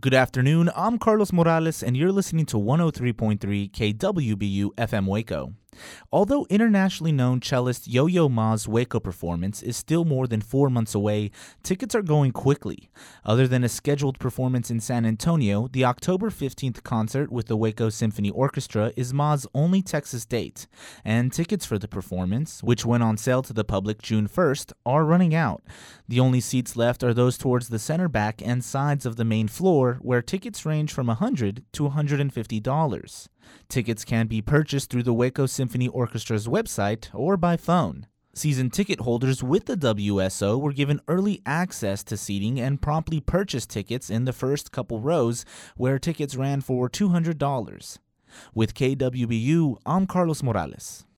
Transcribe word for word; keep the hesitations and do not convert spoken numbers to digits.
Good afternoon, I'm Carlos Morales, and you're listening to one oh three point three K W B U F M Waco. Although internationally known cellist Yo-Yo Ma's Waco performance is still more than four months away, tickets are going quickly. Other than a scheduled performance in San Antonio, the October fifteenth concert with the Waco Symphony Orchestra is Ma's only Texas date, and tickets for the performance, which went on sale to the public June first, are running out. The only seats left are those towards the center back and sides of the main floor, where tickets range from one hundred dollars to one hundred fifty dollars. Tickets can be purchased through the Waco Symphony Orchestra's website or by phone. Season ticket holders with the W S O were given early access to seating and promptly purchased tickets in the first couple rows, where tickets ran for two hundred dollars. With K W B U, I'm Carlos Morales.